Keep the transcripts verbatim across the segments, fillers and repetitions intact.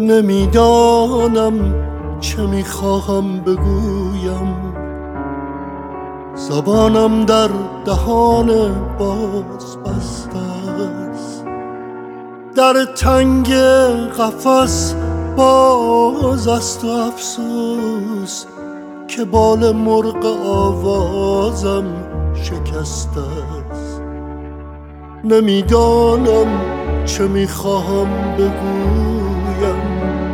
نمیدانم چه میخواهم بگویم، زبانم در دهان باز بسته است. در تنگ قفس باز است و افسوس که بال مرغ آوازم شکسته است. نمیدانم چه میخواهم بگویم،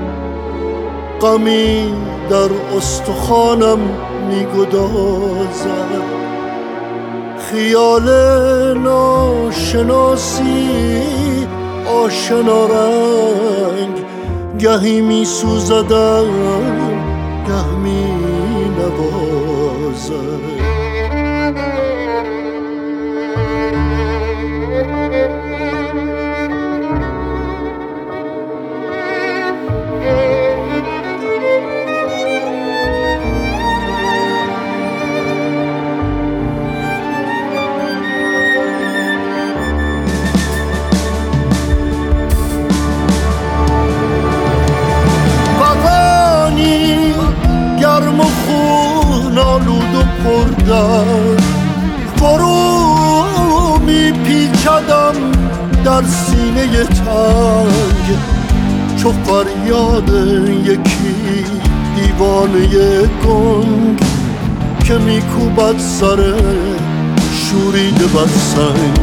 غمی در استخوانم میگدازد. خیال ناشناسی آشنا رنگ، گهی میسوزدم گه می نوازد. گرم و خون آلود و پردر فرو میپیچدم در سینه تنگ، چو فریاد یکی دیوانه گنگ که میکوبد سر شوریده بر سنگ.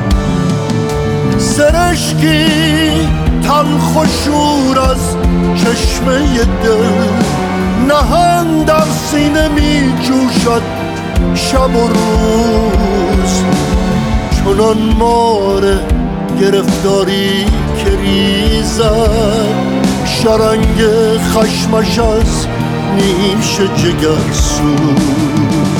سرشکی تلخ و شور از چشمه دل، نهان در سینه می جوشد شب و روز. چنان مار گرفتاری که ریزد شرنگ خشمش از نیش جگر سوز.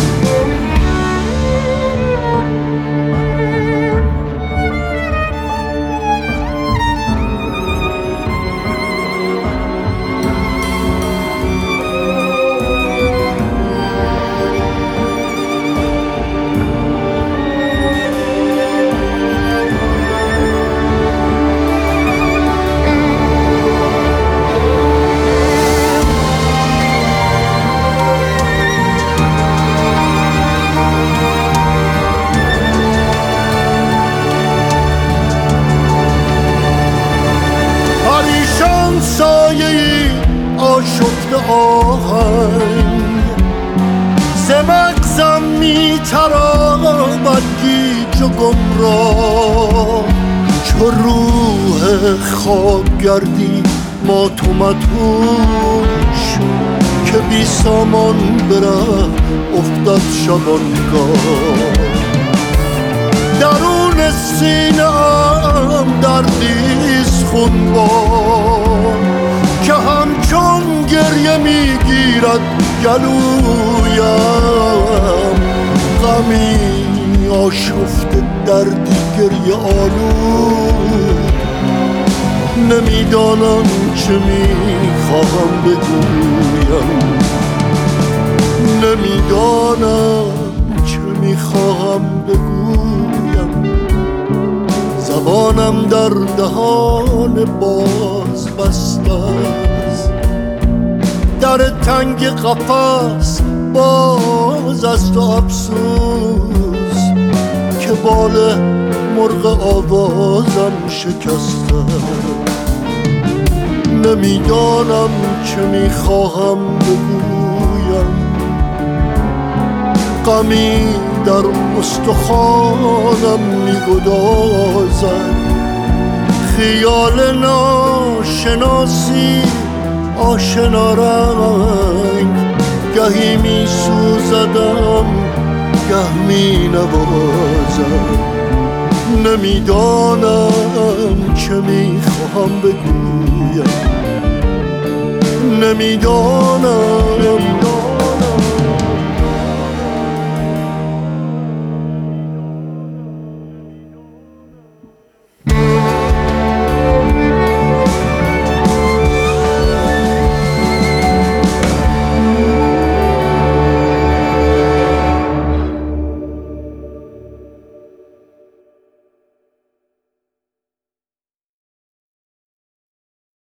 سایه‌ای آشفته آهنگ ز مغزم می‌تراود گیج و گمراه. چو روح خوابگردی مات و مدهوش که بی سامان بره افتد شبانگاه. درون سینه ام دردیست خونبار که همچون گریه میگیرد گلویم. غمی آشفته دردی گریه آلود، نمیدانم چه میخواهم بگویم. نمیدانم چه میخواهم بگویم، زبانم در دهان باز بسته است. در تنگ قفس باز است و افسوس که بال مرغ آوازم شکسته. نمیدانم چه میخواهم بگویم، غمی در استخوانم میگدازد. خیال ناشناسی آشنا رنگ، گهی میسوزدم گه می نوازد. نمیدانم چه میخواهم بگویم، نمیدانم